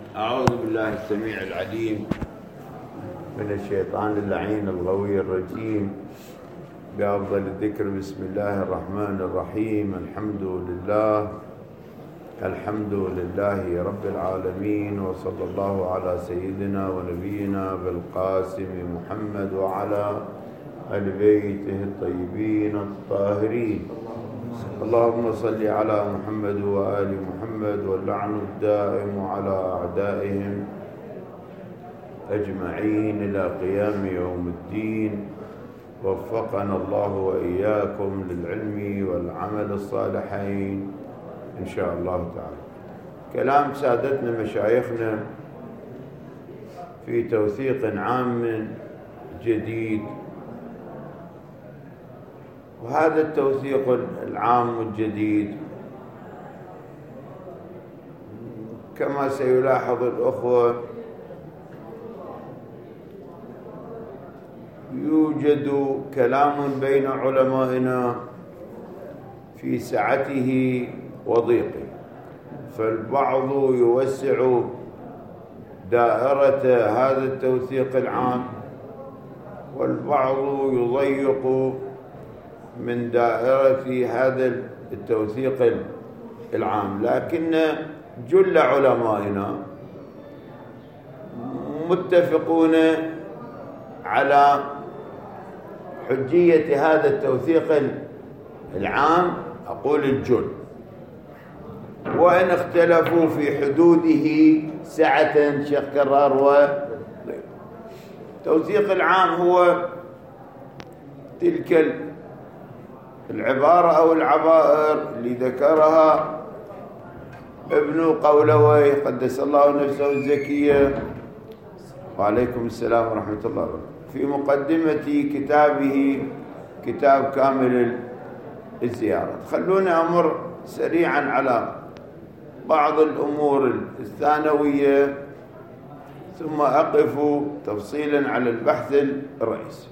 أعوذ بالله السميع العليم من الشيطان اللعين الغوي الرجيم. بأفضل الذكر بسم الله الرحمن الرحيم. الحمد لله رب العالمين، وصلى الله على سيدنا ونبينا بالقاسم محمد وعلى آل بيته الطيبين الطاهرين. اللهم صل على محمد وآل محمد، واللعن الدائم على أعدائهم أجمعين إلى قيام يوم الدين. وفقنا الله وإياكم للعلم والعمل الصالحين إن شاء الله تعالى. كلام سادتنا مشايخنا في توثيق عام جديد، وهذا التوثيق العام الجديد كما سيلاحظ الأخوة يوجد كلام بين علمائنا في سعته وضيقه، فالبعض يوسع دائرة هذا التوثيق العام، والبعض يضيق من دائرة هذا التوثيق العام. لكن جل علمائنا متفقون على حجية هذا التوثيق العام، أقول الجل، وإن اختلفوا في حدوده سعة شيخ كرار. التوثيق العام هو تلك العبارة أو العبائر اللي ذكرها ابن قولوي قدس الله نفسه الزكية، وعليكم السلام ورحمة الله وبركاته، في مقدمة كتابه كتاب كامل الزيارة. خلوني أمر سريعا على بعض الأمور الثانوية، ثم أقف تفصيلا على البحث الرئيسي.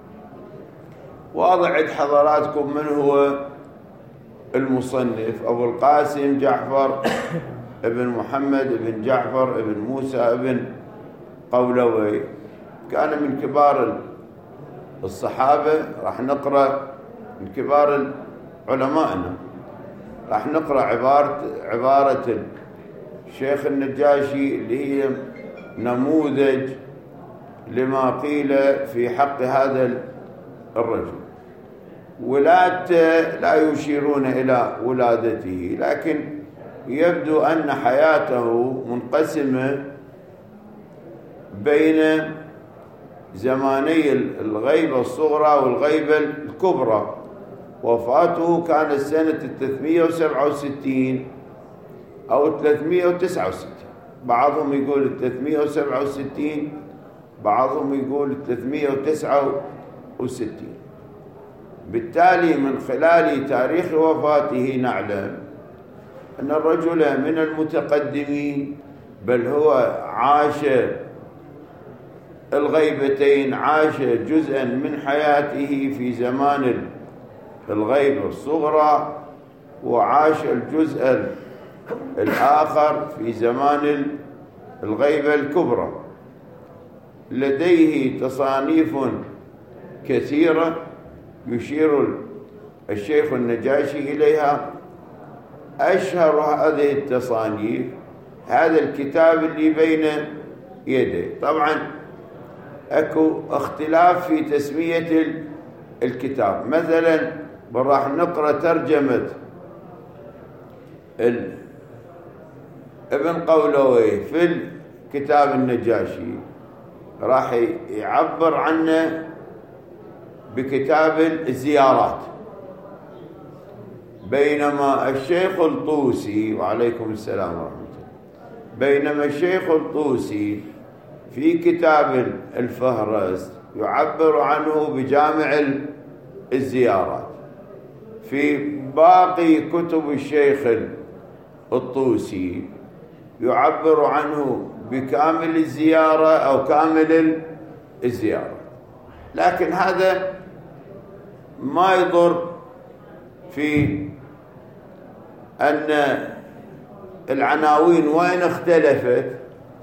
واضح عند حضراتكم من هو المصنف. أبو القاسم جعفر ابن محمد ابن جعفر ابن موسى ابن قولوي، كان من كبار الصحابة. راح نقرأ من كبار علمائنا، راح نقرأ عبارة الشيخ النجاشي اللي هي نموذج لما قيل في حق هذا الرجل. ولادته لا يشيرون إلى ولادته، لكن يبدو أن حياته منقسمة بين زماني الغيبة الصغرى والغيبة الكبرى. وفاته كانت سنة 367 أو 369، بعضهم يقول 367، بعضهم يقول 369. بالتالي من خلال تاريخ وفاته نعلم أن الرجل من المتقدمين، بل هو عاش الغيبتين، عاش جزءا من حياته في زمان الغيبة الصغرى، وعاش الجزء الآخر في زمان الغيبة الكبرى. لديه تصانيف كثيرة يشير الشيخ النجاشي إليها. أشهر هذه التصانيف هذا الكتاب اللي بين يديه. طبعا أكو اختلاف في تسمية الكتاب. مثلا راح نقرأ ترجمة ابن قولوي في الكتاب النجاشي، راح يعبر عنه بكتاب الزيارات، بينما الشيخ الطوسي، وعليكم السلام ورحمة الله، بينما الشيخ الطوسي في كتاب الفهرست يعبر عنه بجامع الزيارات. في باقي كتب الشيخ الطوسي يعبر عنه بكامل الزيارة أو كامل الزيارة. لكن هذا ما يضر في أن العناوين وإن اختلفت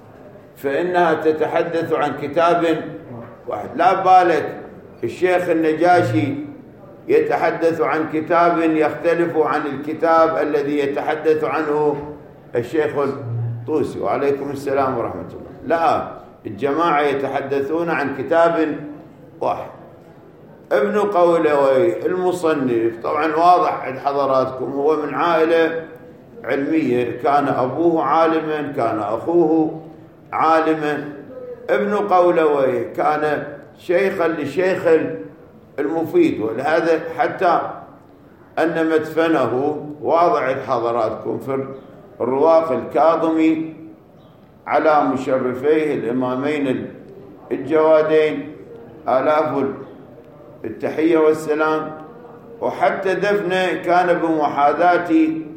فإنها تتحدث عن كتاب واحد. لا بالك الشيخ النجاشي يتحدث عن كتاب يختلف عن الكتاب الذي يتحدث عنه الشيخ الطوسي، وعليكم السلام ورحمة الله. لا، الجماعة يتحدثون عن كتاب واحد. ابن قولوي المصنف طبعا واضح عند حضراتكم، هو من عائلة علمية، كان أبوه عالما، كان أخوه عالما. ابن قولوي كان شيخا لشيخ المفيد، ولهذا حتى أن مدفنه واضح عند حضراتكم في الرواق الكاظمي على مشرفيه الإمامين الجوادين، آلاف التحية والسلام. وحتى دفنه كان بمحاذاة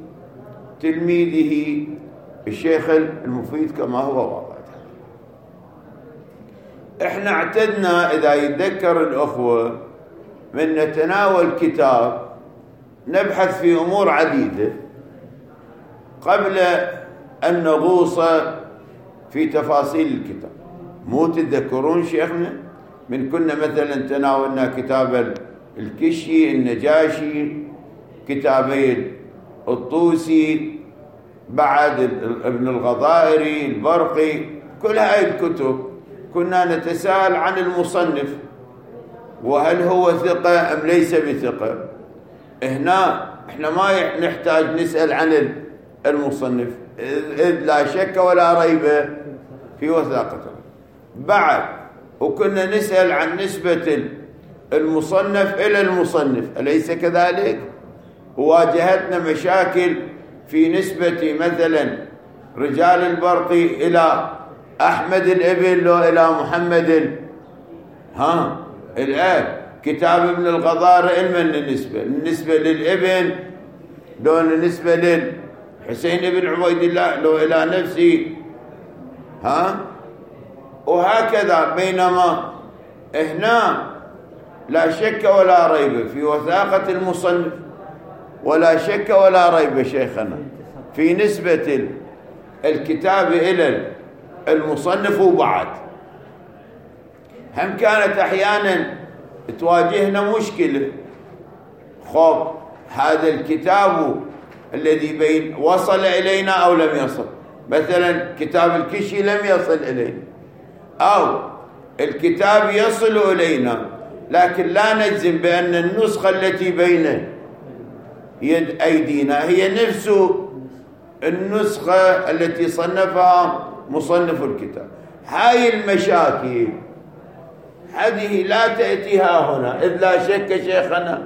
تلميذه الشيخ المفيد كما هو واضح. احنا اعتدنا إذا يتذكر الأخوة من نتناول كتاب نبحث في أمور عديدة قبل أن نغوص في تفاصيل الكتاب. مو تتذكرون شيخنا من كنا مثلا تناولنا كتاب الكشي، النجاشي، كتابي الطوسي، بعد ابن الغضائري، البرقي، كل هاي الكتب كنا نتساءل عن المصنف وهل هو ثقة أم ليس بثقة. هنا احنا ما نحتاج نسأل عن المصنف، إذ لا شك ولا ريب في وثاقته. بعد وكنا نسأل عن نسبة المصنف إلى المصنف، أليس كذلك؟ وواجهتنا مشاكل في نسبة مثلا رجال البرقي إلى أحمد الابن لو إلى محمد الآن. كتاب ابن الغضاري من النسبة للابن لو النسبة للحسين بن عبيد الله لو إلى نفسي وهكذا. بينما هنا لا شك ولا ريب في وثاقة المصنف، ولا شك ولا ريب شيخنا في نسبة الكتاب إلى المصنف. وبعد هم كانت أحيانا تواجهنا مشكلة، خب هذا الكتاب الذي وصل إلينا أو لم يصل. مثلا كتاب الكشي لم يصل إلينا، أو الكتاب يصل إلينا لكن لا نجزم بأن النسخة التي بين يد أيدينا هي نفس النسخة التي صنفها مصنف الكتاب. هاي المشاكل هذه لا تأتيها هنا، إذ لا شك شيخنا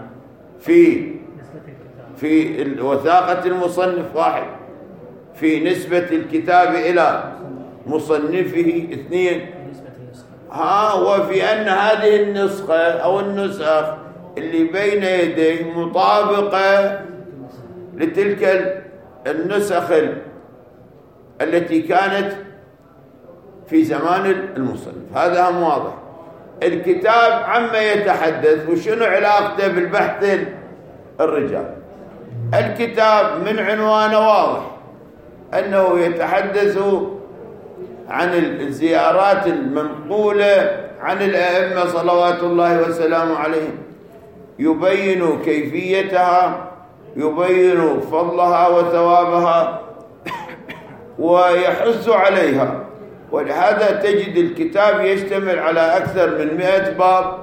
في وثاقة المصنف واحد، في نسبة الكتاب إلى مصنفه اثنين، وفي أن هذه النسخة أو النسخ اللي بين يديه مطابقة لتلك النسخ التي كانت في زمان المصنف. هذا هم واضح. الكتاب عما يتحدث وشنو علاقته بالبحث الرجال. الكتاب من عنوانه واضح أنه يتحدث عن الزيارات المنقولة عن الأئمة صلوات الله وسلامه عليهم، يبين كيفيتها، يبين فضلها وثوابها، ويحث عليها. ولهذا تجد الكتاب يشتمل على أكثر من 100 باب،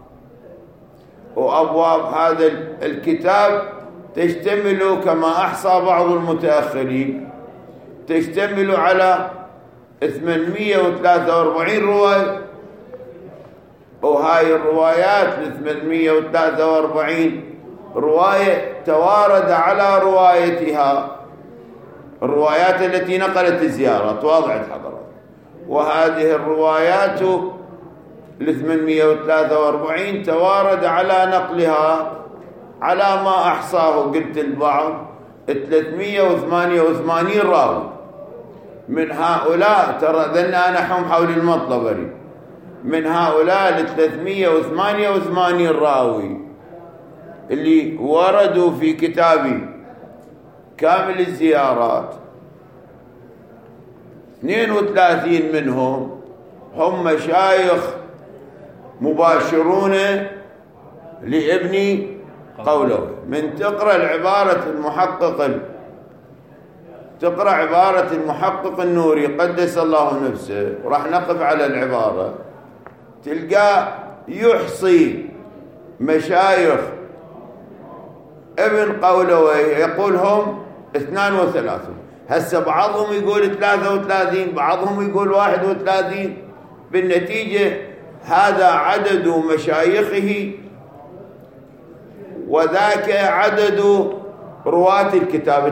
وأبواب هذا الكتاب تشتمل كما أحصى بعض المتأخرين تشتمل على 843 رواية. وهاي الروايات 843 رواية توارد على روايتها الروايات التي نقلت الزيارات، واضح حضرات. وهذه الروايات 843 توارد على نقلها على ما أحصاه قلت البعض 388 راوي. من هؤلاء ترى ذلنا نحن حول المطلبري، من هؤلاء 388 راوي اللي وردوا في كتابي كامل الزيارات 32 منهم هم مشايخ مباشرون لابن قولوي. من تقرأ عبارة المحقق النوري قدس الله نفسه، وراح نقف على العبارة، تلقى يحصي مشايخ ابن قولوي يقول هم 32. هسه بعضهم يقول 33، بعضهم يقول 31. بالنتيجة هذا عدد مشايخه وذاك عدد رواة الكتاب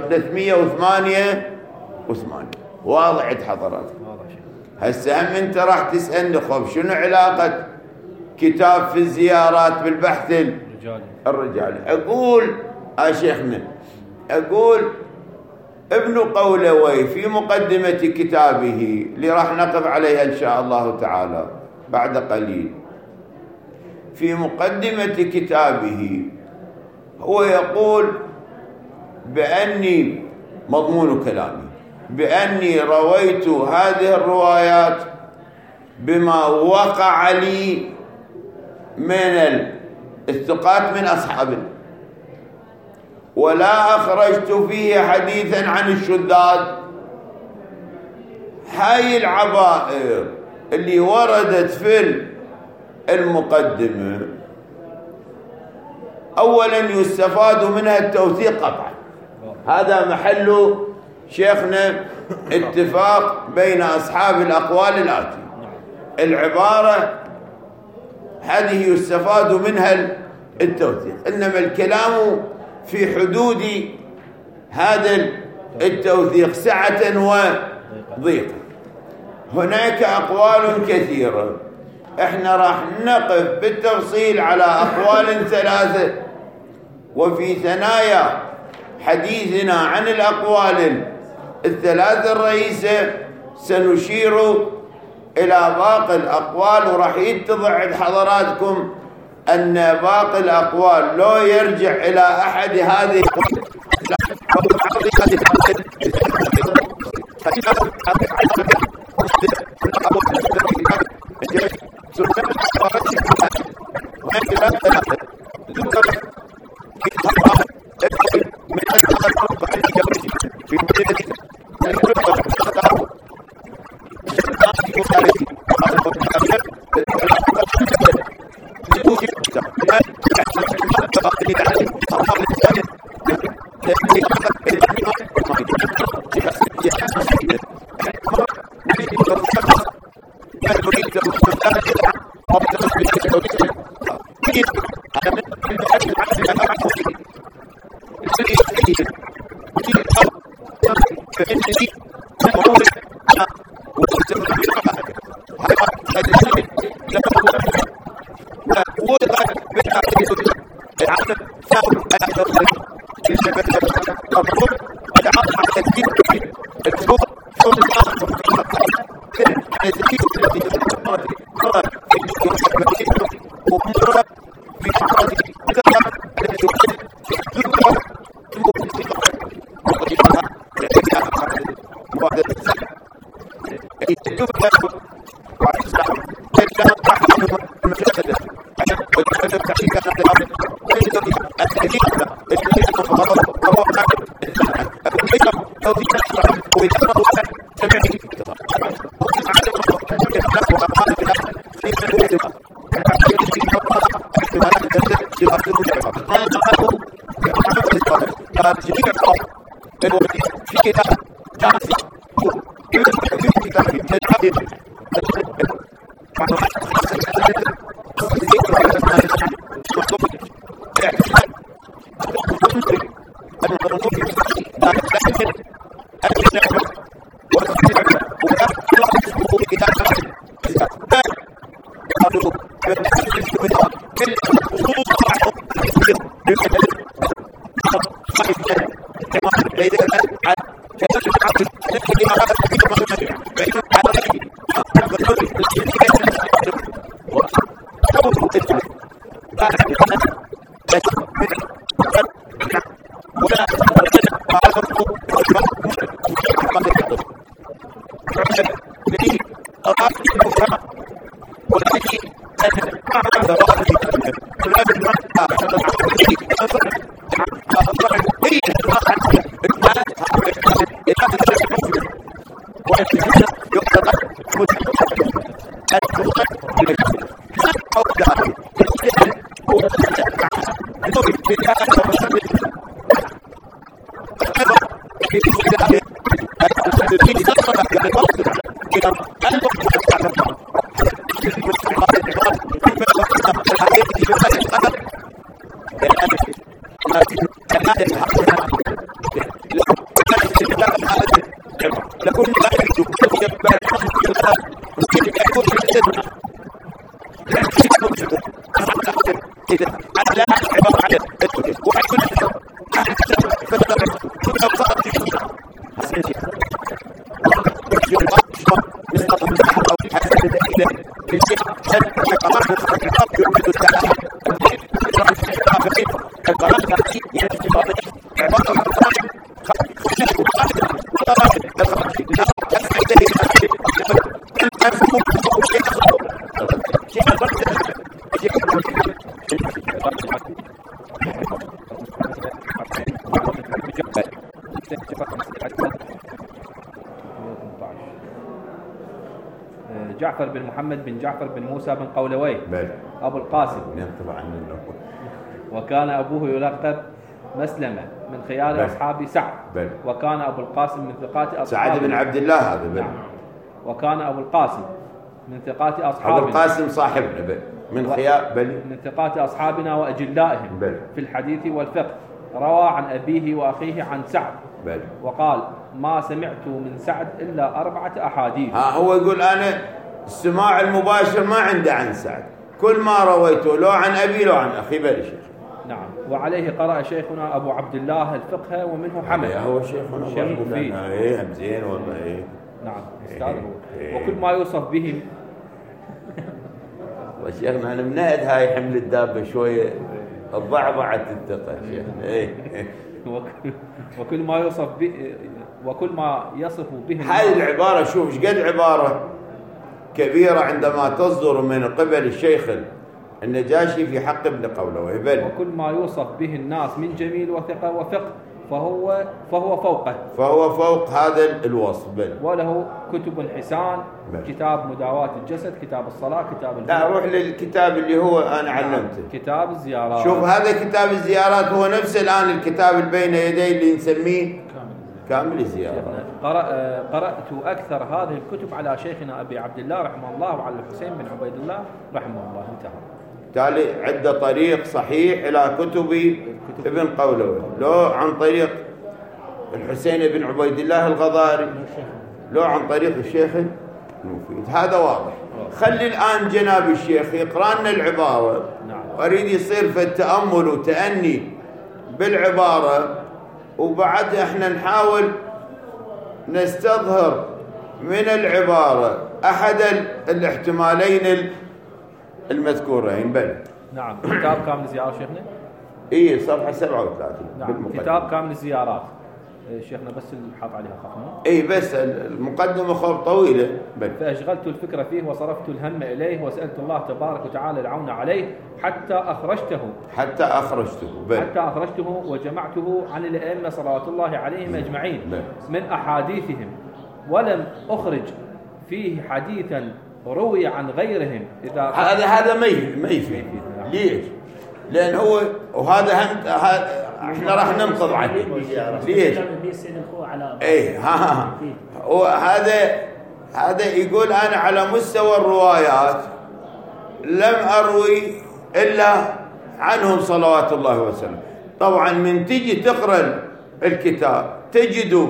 388. واضح عند حضراتكم؟ هسه هم انت راح تسألني خب شنو علاقة كتاب في الزيارات بالبحث الرجالي؟ أقول شيخنا، أقول ابن قولوي في مقدمة كتابه اللي راح نقف عليها إن شاء الله تعالى بعد قليل، في مقدمة كتابه هو يقول بأني مضمون كلامي بأني رويت هذه الروايات بما وقع لي من الثقات من أصحابنا، ولا أخرجت فيه حديثا عن الشذاذ. هاي العبائر اللي وردت في المقدمة أولا يستفاد منها التوثيق قطعا، هذا محل شيخنا اتفاق بين أصحاب الأقوال الآتي. العبارة هذه يستفاد منها التوثيق، إنما الكلام في حدود هذا التوثيق سعة وضيقة. هناك أقوال كثيرة، احنا راح نقف بالتفصيل على أقوال 3، وفي ثنايا حديثنا عن الأقوال 3 الرئيسة سنشير إلى باقي الأقوال، وراح يتضح عند حضراتكم أن باقي الأقوال لو يرجع إلى أحد هذه جعفر بن محمد بن جعفر بن موسى بن قولويه أبو القاسم، وكان أبوه يلقب مسلمة من خيار أصحاب سعد، وكان أبو القاسم من ثقات أصحاب سعد بن عبد الله هذا. نعم. وكان أبو القاسم من ثقات أصحابنا، أبو القاسم صاحبنا من خيار من ثقات أصحابنا وأجلائهم في الحديث والفقه، روى عن أبيه وأخيه عن سعد وقال: ما سمعت من سعد إلا 4 أحاديث. هو يقول أنا السماع المباشر ما عنده عن سعد، كل ما رويته لو عن أبي لو عن أخي بل شيخ. نعم. وعليه قرأ شيخنا أبو عبد الله الفقه ومنه حمد. هو شيخنا شيخ فيه. إيه زين والله. إيه. نعم أستاذ. وكل ما يوصف به وشيخنا أنا منهد هاي حمل الدابة شوية الضعضعة الثقة شيخنا. إيه. وكل ما يوصف به وكل ما يصف به هذه العبارة شوف ايش قد عبارة كبيرة عندما تصدر من قبل الشيخ النجاشي في حق ابن قولويه. وكل ما يوصف به الناس من جميل وثقة وفقه فهو فوقه، فهو فوق هذا الوصف. وله كتب حسان، كتاب مداواة الجسد، كتاب الصلاة، كتاب لا روح للكتاب اللي هو أنا علمته، كتاب الزيارات. شوف هذا كتاب الزيارات هو نفس الآن الكتاب اللي بين يدي اللي نسميه كامل الزيارات. قرأت أكثر هذه الكتب على شيخنا أبي عبد الله رحمه الله وعلى الحسين بن عبيد الله رحمه الله. انتهى. بالتالي عنده طريق صحيح إلى كتب ابن قولويه، لو عن طريق الحسين بن عبيد الله الغضاري، لو عن طريق الشيخ المفيد. هذا واضح. خلي الآن جناب الشيخ يقرأ لنا العبارة. أريد يصير في التأمل وتأني بالعبارة، وبعد احنا نحاول نستظهر من العبارة أحد الاحتمالين المذكورين. نعم. كتاب كامل الزيارات شيخنا. ايه صفحة 37. نعم. كتاب كامل الزيارات شيخنا بس اللي حاط عليها خط. ايه بس المقدمة خط طويلة. فأشغلت الفكرة فيه وصرفت الهم إليه وسألت الله تبارك وتعالى العون عليه حتى أخرجته وجمعته عن الأئمة صلوات الله عليهم أجمعين من أحاديثهم، ولم أخرج فيه حديثا روي عن غيرهم. إذا هذا ما يفيد. ليش؟ لأن هو وهذا احنا راح ننقض عليه. ليش؟ ايه هذا يقول أنا على مستوى الروايات لم أروي إلا عنهم صلوات الله وسلم. طبعا من تجي تقرأ الكتاب تجد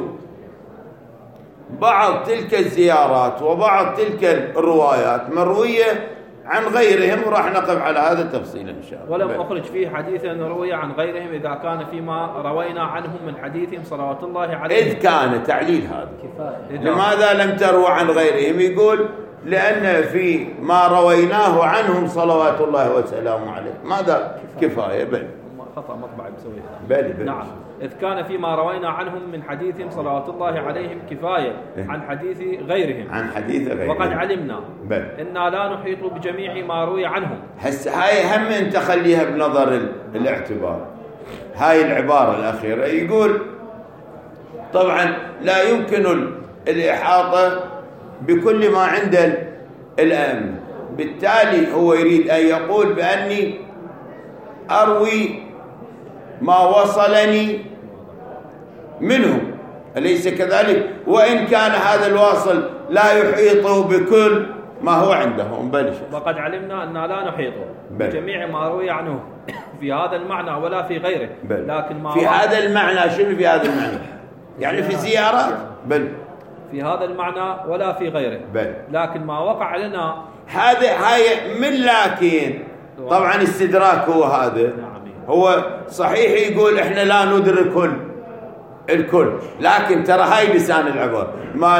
بعض تلك الزيارات وبعض تلك الروايات مروية عن غيرهم، وراح نقف على هذا تفصيلا إن شاء الله. ولم أخرج فيه حديثا روي عن غيرهم إذا كان فيما روينا عنهم من حديثهم صلوات الله عليهم. إذ كان تعليل هذا لماذا لم تروى عن غيرهم؟ يقول لأن في ما رويناه عنهم صلوات الله وسلامه عليه ماذا كفاية. خطأ مطبعي بسويه. بل نعم. إذ كان فيما روينا عنهم من حديثهم صلوات الله عليهم كفاية عن حديث غيرهم. وقد علمنا إنا لا نحيط بجميع ما روي عنهم. هسه هاي هم انت خليها بنظر الاعتبار. هاي العبارة الأخيرة يقول طبعا لا يمكن الإحاطة بكل ما عند الأئمة، بالتالي هو يريد أن يقول بأني أروي ما وصلني منهم، أليس كذلك؟ وإن كان هذا الواصل لا يحيط بكل ما هو عندهم. بل وقد علمنا أن لا نحيط بجميع ما روي عنه في هذا المعنى ولا في غيره، لكن ما في هذا المعنى شنو في هذا المعنى؟ يعني في زيارات في هذا المعنى ولا في غيره، لكن ما وقع لنا هاي من لكن طبعا استدراك هو هذا. هو صحيح يقول احنا لا ندرك الكل، لكن ترى هاي لسان العبارة، ما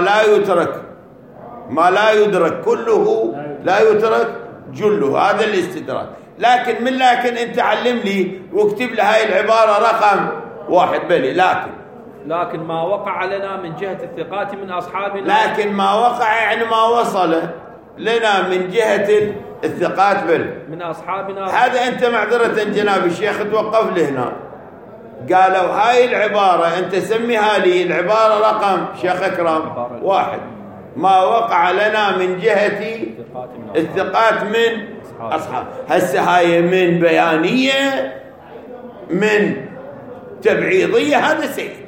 لا يدرك كله لا يترك جله، هذا الاستدراك. لكن انت علم لي واكتب لي هاي العبارة رقم 1 بلي. لكن ما وقع لنا من جهة الثقات من أصحابنا، لكن ما وقع يعني ما وصل لنا من جهة الثقات من أصحابنا. هذا أنت معذرة جناب الشيخ توقف لهنا. قالوا هاي العبارة أنت سميها لي العبارة رقم شيخ أكرم 1، ما وقع لنا من جهة الثقات من أصحاب. هسه هاي من بيانية من تبعيضية، هذا سيد.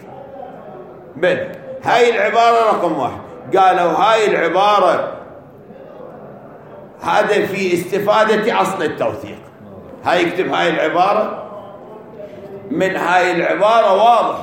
هاي العبارة رقم 1. قالوا هاي العبارة هذا في استفادة أصل التوثيق. هاي يكتب هاي العبارة، من هاي العبارة واضح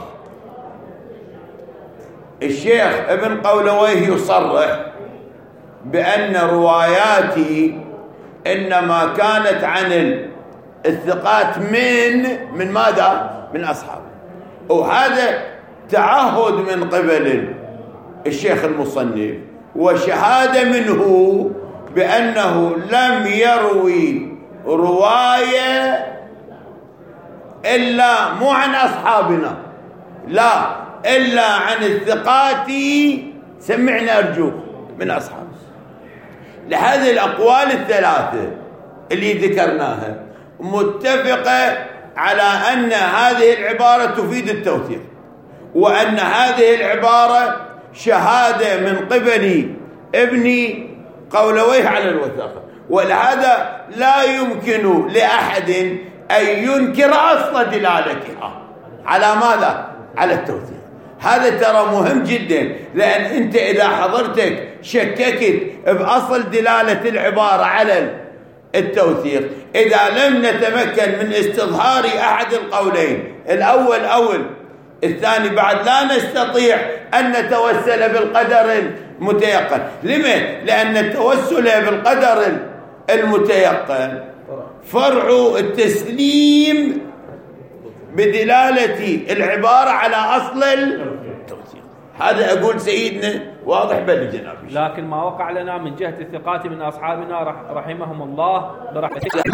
الشيخ ابن قولويه يصرح بأن رواياتي إنما كانت عن الثقات من ماذا؟ من أصحابه. وهذا تعهد من قبل الشيخ المصنف وشهادة منه بأنه لم يروي رواية إلا مو عن أصحابنا، لا إلا عن الثقات، سمعنا أرجوك، من أصحاب. لهذه الأقوال الثلاثة اللي ذكرناها متفقة على أن هذه العبارة تفيد التوثيق، وأن هذه العبارة شهادة من قبل ابن قولويه على الوثاقة. ولهذا لا يمكن لأحد أن ينكر أصل دلالتها على ماذا؟ على التوثيق. هذا ترى مهم جدا، لأن أنت إذا حضرتك شككت بأصل دلالة العبارة على التوثيق، إذا لم نتمكن من استظهار أحد القولين، الأول أول الثاني بعد، لا نستطيع أن نتوسل بالقدر المتيقن. لماذا؟ لأن التوسل بالقدر المتيقن فرع التسليم بدلالة العبارة على أصل التوثيق. هذا أقول سيدنا واضح بالجناب. لكن ما وقع لنا من جهة الثقات من أصحابنا رحمهم الله برحمته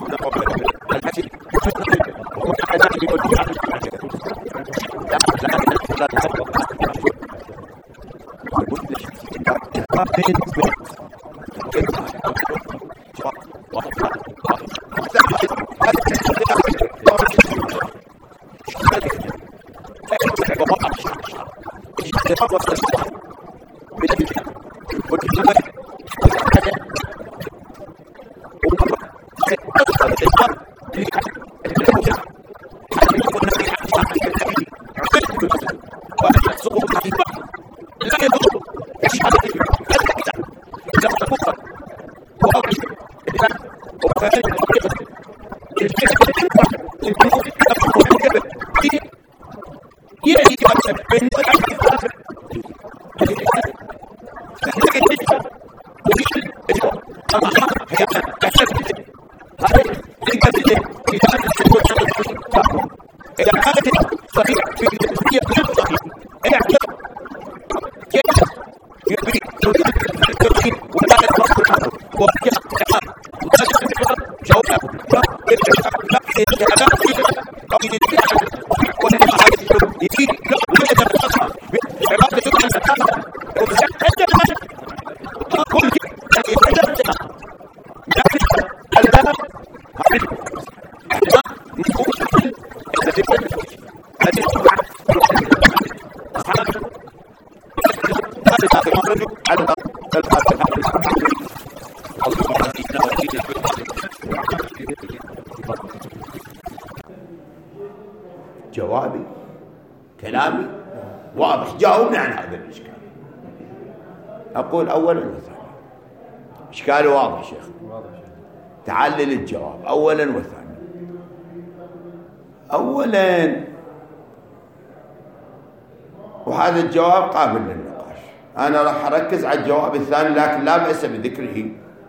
جوابي كلامي واضح، جاوبني عن هذا الإشكال. أقول أولا وثانيا، إشكالي واضح شيخ، تعلل الجواب أولا وثانيا. أولا، وهذا الجواب قابل للنقاش، أنا راح أركز على الجواب الثاني لكن لا بأس بذكره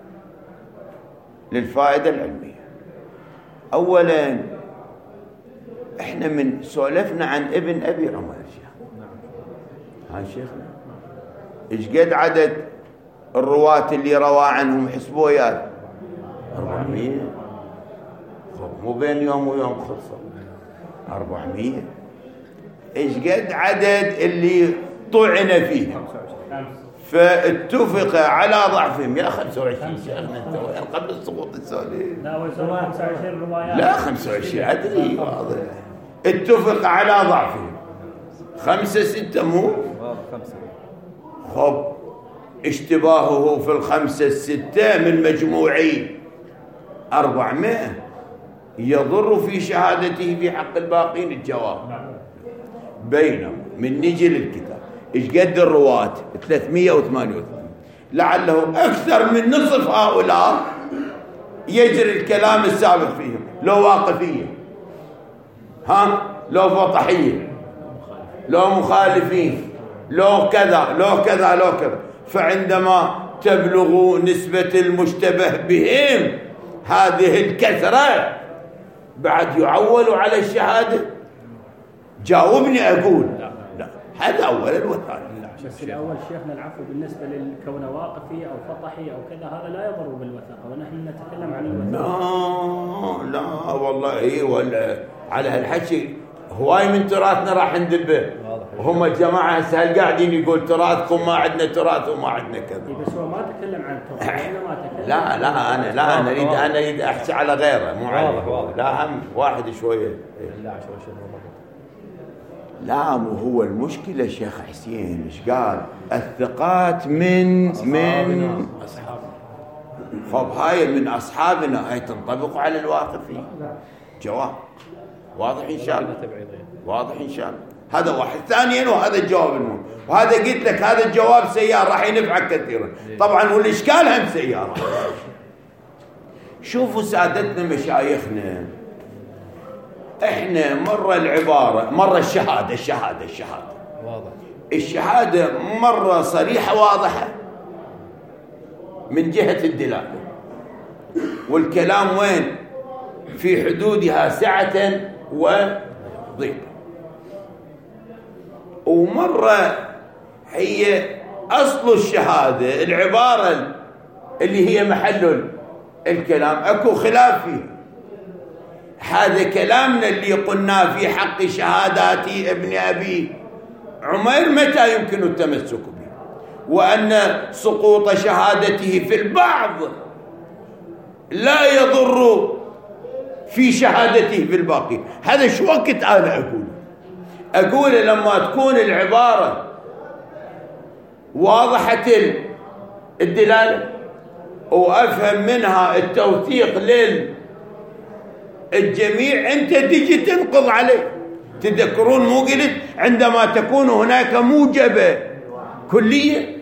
للفائدة العلمية. أولا، احنا من سولفنا عن ابن أبي عمر شيخ، ها شيخنا ايش قد عدد الرواة اللي روى عنهم؟ حسبوه يا 400. مو بين يوم ويوم خلصوا 400. ايش قد عدد اللي طعن فيهم فاتفق على ضعفهم؟ يا 25 شيخنا انت وين قبل السقوط السوليف؟ لا 25 روايات، لا 25 ادري واضح. اتفق على ضعفهم 5 6 مو 5. خب اشتباهه في 5 6 من مجموعي 400 يضر في شهادته في حق الباقين؟ الجواب بينما من نجي للكتاب ايش قد الرواة؟ 388. لعله اكثر من نصف هؤلاء يجري الكلام السابق فيهم، لو واقفية، ها، لو فطحية، لو مخالفين، لو كذا لو كذا لو كذا. فعندما تبلغ نسبة المشتبه بهم هذه الكثرة بعد يعول على الشهادة؟ جاوبني أقول لا. هذا أولا وثانيا. بس الأول شيخنا العفو بالنسبة للكون واقفي أو فطحي أو كذا هذا لا يضر بالوثاقة، ونحن نتكلم عن الوثاقة. لا والله إيه، ولا على هالحكي هواي من تراثنا راح ندبه، وهم الجماعة هسه قاعدين يقول تراثكم ما عندنا تراث وما عندنا كذا. بس هو ما تكلم عن التراث، ما تكلم. أنا أريد أحكي على غيره مو عليه. لا هم واحد شوية. لا مو هو المشكلة شيخ حسين ايش قال؟ الثقات من أصحابنا. خب هاي من أصحابنا، هاي تنطبق على الواقفين. جواب واضح إن شاء الله، واضح إن شاء الله. هذا واحد. ثانيا، وهذا الجواب المهم، وهذا قلت لك هذا الجواب سيار راح ينفعك كثيرا طبعا، والإشكال هم سيارة. شوفوا سادتنا مشايخنا، احنا مرة العبارة، مرة الشهادة واضح. الشهادة مرة صريحة واضحة من جهة الدلالة، والكلام وين؟ في حدودها سعة وضيق. ومرة هي أصل الشهادة العبارة اللي هي محل الكلام أكو خلاف فيها، هذا كلامنا اللي قلناه في حق شهادات ابن أبي عمير متى يمكن التمسك به، وأن سقوط شهادته في البعض لا يضر في شهادته في الباقي. هذا شو وقت أنا أقول لما تكون العبارة واضحة الدلالة وأفهم منها التوثيق للجميع، أنت تجي تنقض عليه. تذكرون مو قلت عندما تكون هناك موجبة كلية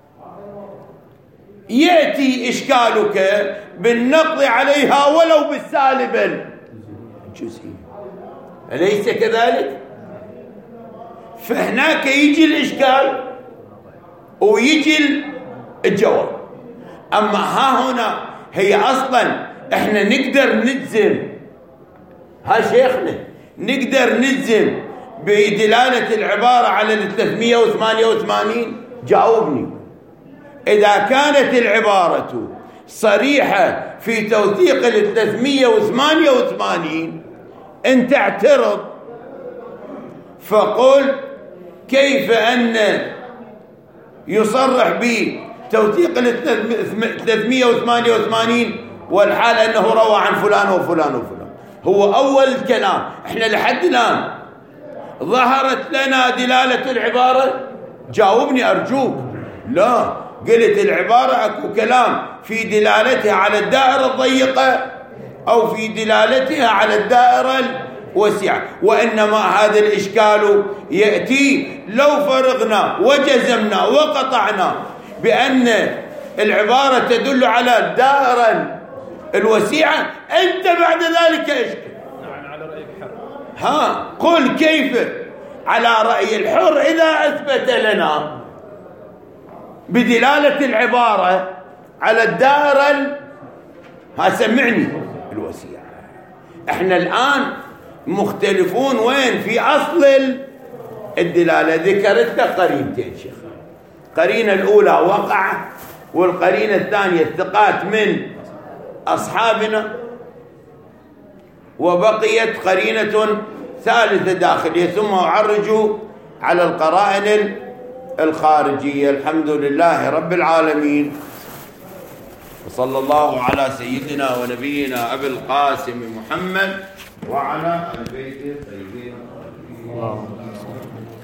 يأتي إشكالك بالنقض عليها ولو بالسالب الجزئي، أليس كذلك؟ فهناك يجي الإشكال ويجي الجواب. أما ها هنا هي أصلا إحنا نقدر نجزم، ها شيخنا نقدر نجزم بدلالة العبارة على 388. جاوبني، إذا كانت العبارة صريحة في توثيق 388 أنت اعترض فقل كيف أن يصرح بتوثيق 388 والحال أنه روى عن فلان وفلان وفلان. هو أول الكلام. إحنا لحد الآن ظهرت لنا دلالة العبارة؟ جاوبني أرجوك. لا، قلت العبارة أكو كلام في دلالتها على الدائرة الضيقة أو في دلالتها على الدائرة الواسعة، وإنما هذا الإشكال يأتي لو فرغنا وجزمنا وقطعنا بأن العبارة تدل على الدائرة الوسيعة، أنت بعد ذلك اشكل. على رأي الحر. ها قل كيف على رأي الحر إذا أثبت لنا بدلالة العبارة على الدائرة سمعني الوسيعة. احنا الآن مختلفون وين؟ في أصل الدلالة. ذكرت لك قرينتين شيخ، قرينة الأولى وقع، والقرينة الثانية الثقات من أصحابنا، وبقيت قرينة ثالثة داخلية، ثم أعرج على القرائن الخارجية. الحمد لله رب العالمين، وصلى الله على سيدنا ونبينا أبي القاسم محمد وعلى البيت الطيبين.